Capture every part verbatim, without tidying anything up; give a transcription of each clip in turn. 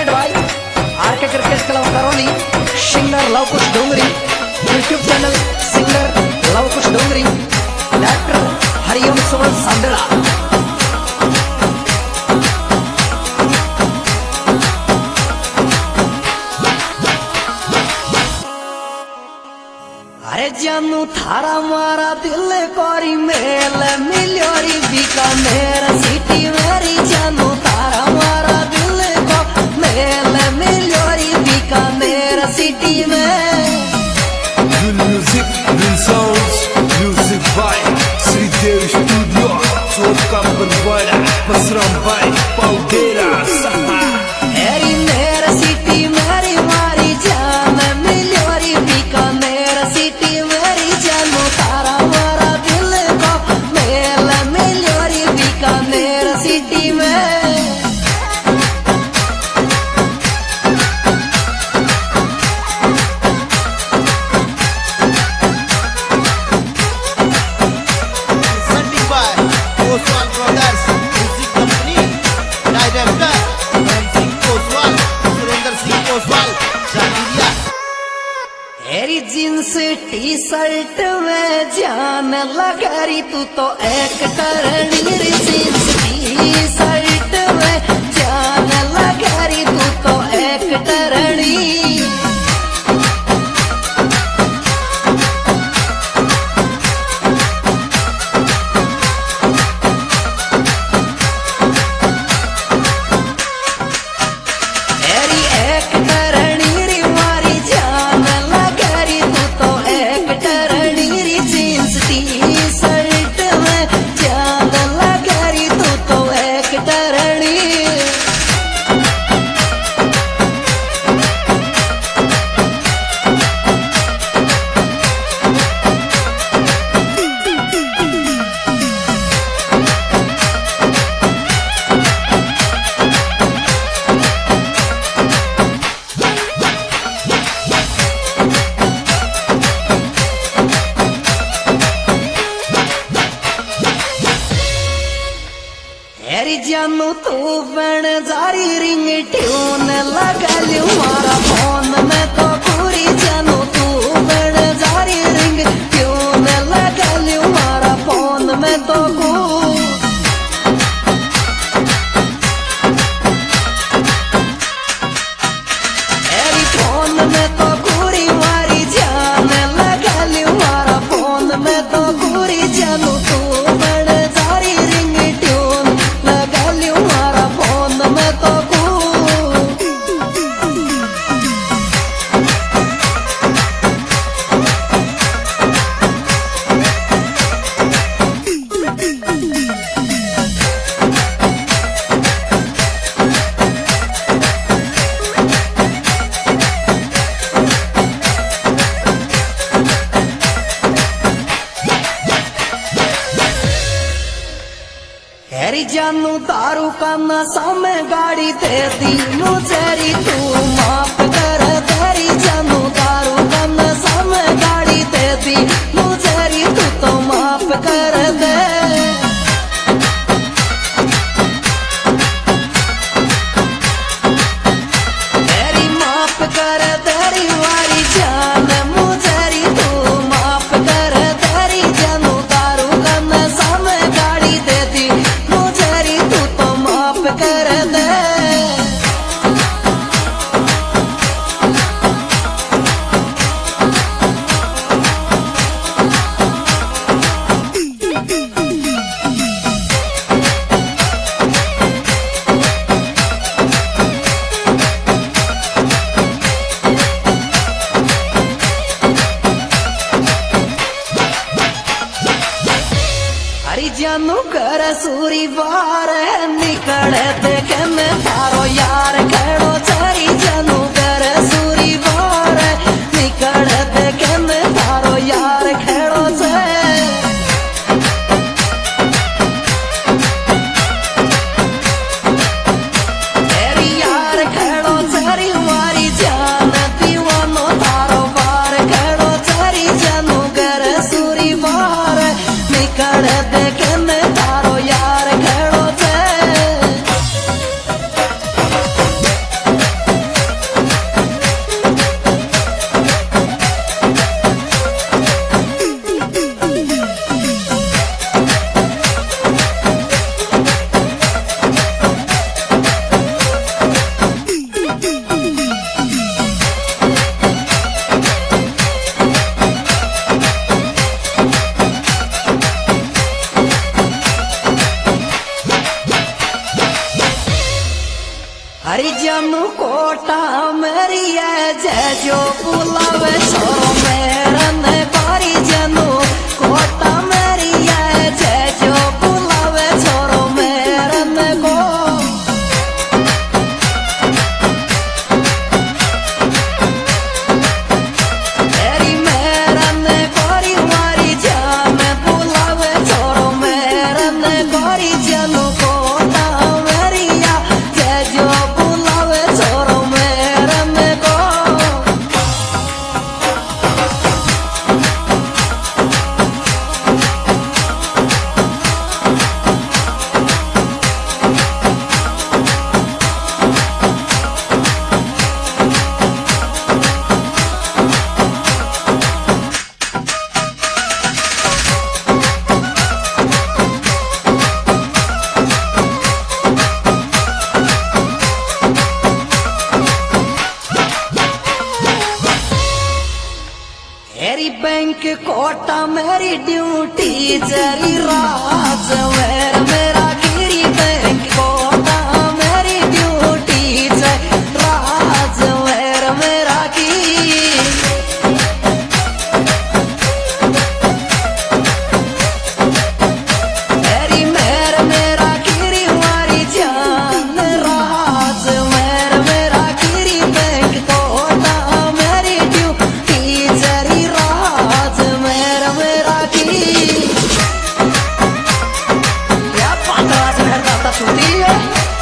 Presented by RK cricket club Karauli, singer Lavkush Dongri, YouTube channel singer Lavkush Dongri, director Hariom Suman Sandada. अरे जानू थारा मारा दिल कोरी मेल मिलोरी बीकानेर सिटी मेरी, जानू तारा मारा दिल को मेल मिलोरी बीकानेर सिटी में। Good music, good sounds, music by Sridev Studio, Soka Banwara, Pasram by Paudera, Saha. मेरी मेर सिटी मेरी मारी जान मिलोरी बीकानेर सिटी मेरी, जानू तारा मारा दिल को मेल मिलोरी बीकानेर सिटी में। तेरी जींस टी शर्ट में जान लगरी तू तो एक तरनी रे, जींस टी शर्ट में जान लगरी तू तो एक तरनी। तेरी एक तरनी रे मारी जान लगरी तू तो एक तरनी रे, जींस टी शर्ट में जान लगरी तू तो एक तरनी। तेरी जानू तू बन जारी रिंग ट्यून लगा लियो मारा फोन में तो पूरी, जानू तू बन जारी रिंग ट्यून लगा लियो मारा फोन में तो पूरी। तेरी फोन में तो पूरी मारी जान लगा लियो मारा फोन में तो पूरी, जानू तू बन जारी रिंग ट्यून लगा लियो मारा फोन में तो पूरी। तेरी जानू दारू का नशा में गाड़ी दे दी मुझे री, तू माफ कर। तेरी जानू दारू का नशा में गाड़ी दे दी मुझे री, तू तो माफ कर दे। तेरी माफ कर तेरी वारी जान मुझे री, तू माफ कर। तेरी जानू दारू का नशा में गाड़ी दे दी मुझे री, तू तो माफ कर दे। हरी जानू कर सूरी बार निकले देखे मैं थारो यार खड़ो चरी, जानू कर सूरी बार निकले देखे मैं थारो यार खड़ो से। तेरी यार खड़ो चरी मारी जान दीवानो थारो बार खड़ो चरी, जानू कर सूरी बार निकले देखे मैं थारो यार खड़ो हरिजन कोटा मेरी है जय जो बुलावे छोरो मेरन हरिजन कोटा मेरी है जय जो बुलावे छोरो मेरन को तेरी मेरन कोरी मारी जान बुलावे छोरो मेरन हरिजन कोटा मेरी है जय जो बुलावे छोरो मेरन को मेरी बैंक कोटा मेरी ड्यूटी जरी राज मेर मेरा गिरी बैंक कोटा मेरी ड्यूटी जरी राज मेर मेरा की मेरी मेर मेरा गिरी मारी जान राज मेर मेरा गिरी बैंक कोटा मेरी ड्यूटी जरी राज मेरा मेरा की क्या पांडवास मेहर दाता सुनती है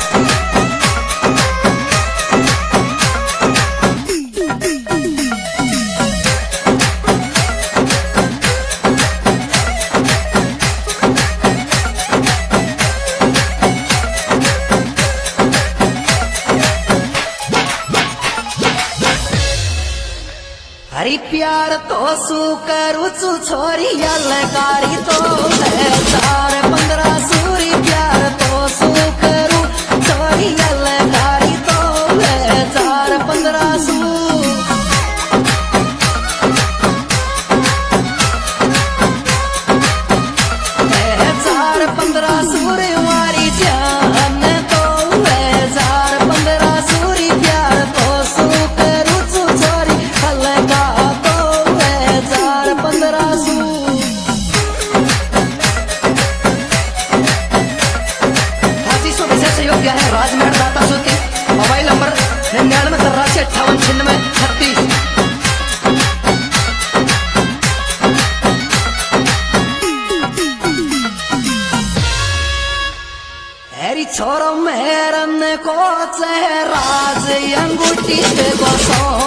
हरी प्यार तो सू करू चू छोरी अलगारी तो है चार पंद्रह सूरी प्यार तो सू करू छोरी अलगारी तो है चार पंद्रह सू है चार पंद्रह सूरी मारी जान तो है चार पंद्रह सूरी प्यार तो सू करू चू छोरी अलगा पंद्रह सू हाथी सौ विशेष सहयोग किया है राजमहल दाता सूती मोबाइल नंबर निन्यानवे तिरासी अट्ठावन छिन्नवे छत्तीस। हेरी छोरो मेरन को राज अंगूठी को सो